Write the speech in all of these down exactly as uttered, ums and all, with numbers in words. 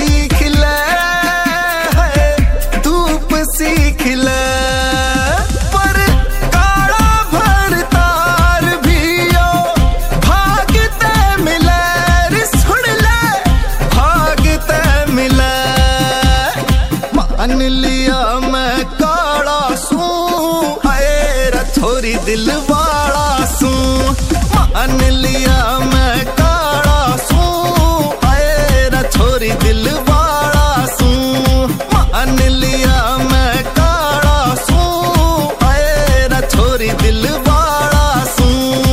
सीख ले, धूप सीख ले। पर काला भरतार भी ओ भागते मिले, रे सुन ले भागते मिले। मान लिया मैं काला सू, आए रे छोरी दिल वाला सू। मान लिया मैं काला सू, आए रे छोरी दिल वाला सू। मान लिया मैं काला सू, आए रे छोरी दिल वाला सू।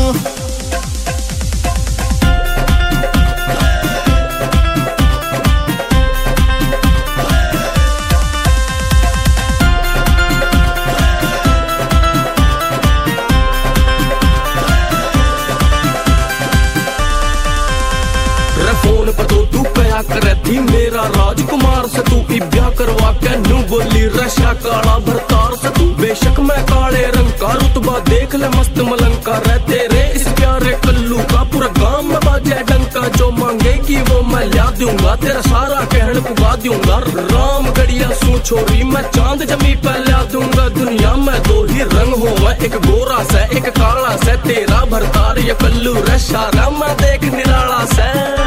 फोन पर तो तू कया करे थी मेरा राजकुमार से, तू ब्याह करवा के नू बोली रशा काला भरतार से। तू बेशक मैं काले रंग का रुतबा देख ले मस्त मलंका, रहते रे इस प्यारे कल्लू का पूरा गांव में बाजे डंका। जो मांगेगी वो मैं ला दूंगा, तेरा सारा कहन पुगा दूंगा। राम गड़िया सू छोरी मैं चांद जमी पे ला दूंगा। दुनिया में दो ही रंग हो, एक गोरा से एक काला से। तेरा भरतार ये कल्लू रशा राम देख निराला से।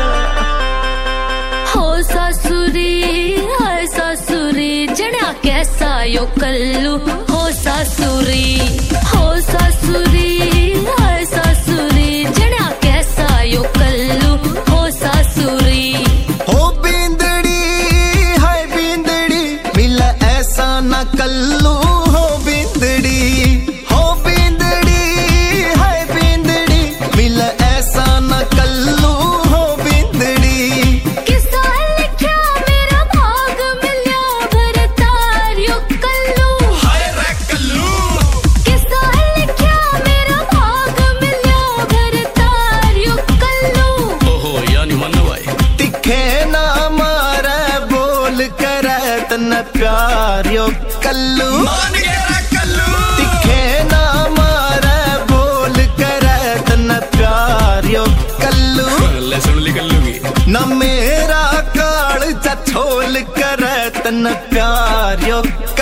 हो सासुरी हाय सासुरी, जड़ा कैसा यो कल्लू हो सासुरी। हो सासुरी हाय सासुरी, जड़ा कैसा यो कल्लू हो सासुरी। हो बींदड़ी हाय बींदड़ी, मिला ऐसा ना कल्लू हो बींदड़ी। हो बींदड़ी हाय बींदड़ी, मिला ऐसा ना कल्लू हो बींदड़ी। किसा लिखा मेरा भाग मिल्या भरतार यो कल्लू, हाय रे कल्लू। किसा लिखा मेरा भाग मिल्या भरतार यो कल्लू। ओहो यानी मन भाई तिखे ना मारे बोल करे तन प्यार यो कल्लू। मान गया कल्लू। तिखे ना मारे बोल करे तन प्यार यो कल्लू। ले सुन ली कल्लू की न मेरा काल छोल करे तन प्यार यो